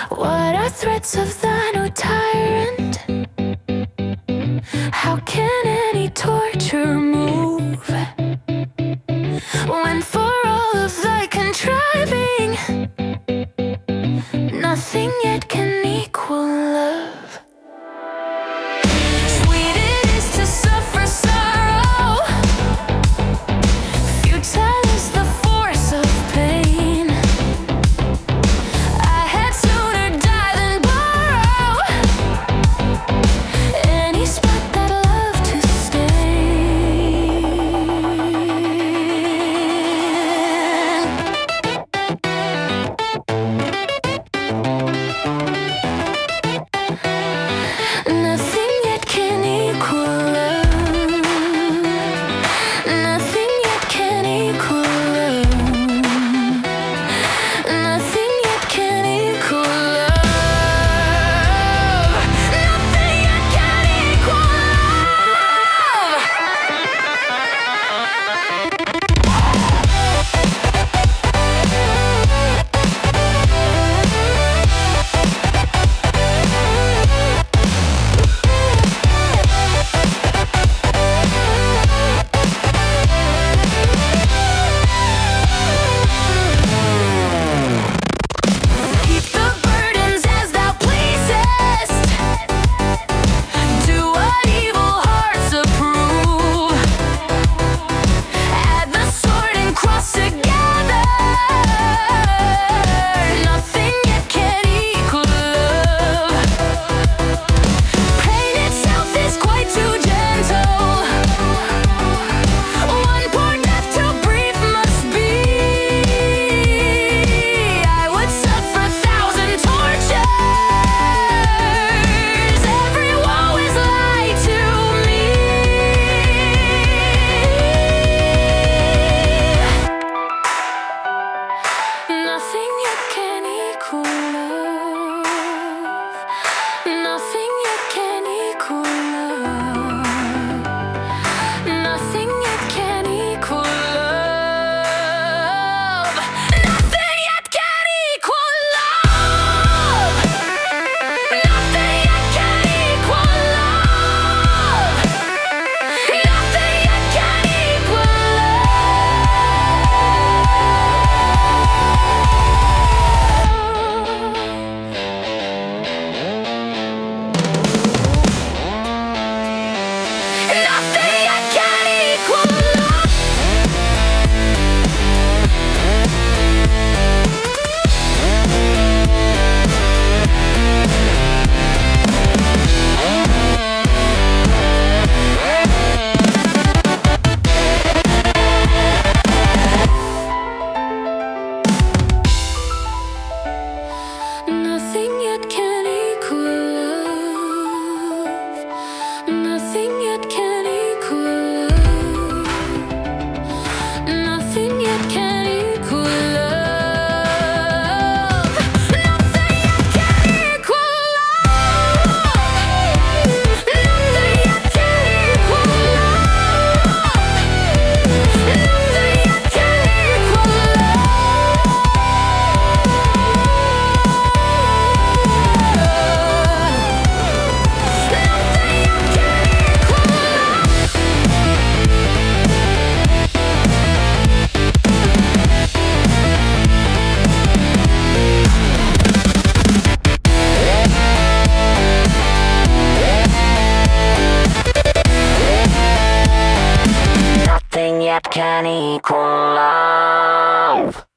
What are threats of thine, O tyrant? How can any torture move when for all of thy contriving nothing yet can equal love? Sweet it is to suffer sorrow, futile is the force of pain. I had sooner die than borrow any spot that love to stay. Nothing yet can equal love. Nothing yet can equal love. Nothing yet can equal love. Nothing yet can equal Keep the burdens as thou pleasest. Do what evil hearts approve. Add the sword and cross together. Nothing yet can equal love. Pain itself is quite too gentle. One poor death to breathe must be. I would suffer 1,000 tortures. Every woe is light to me. Nothing yet can equal love. Nothing yet can equal love. Nothing yet can equal love. Nothing yet can equal love. Nothing yet can equal love. Nothing yet can equal Nothing yet can equal love. Nothing yet can equal love. Nothing yet can equal love. Nothing yet can equal love. Nothing yet can equal love. Nothing yet can equal love. Nothing yet can equal Nothing yet can equal love.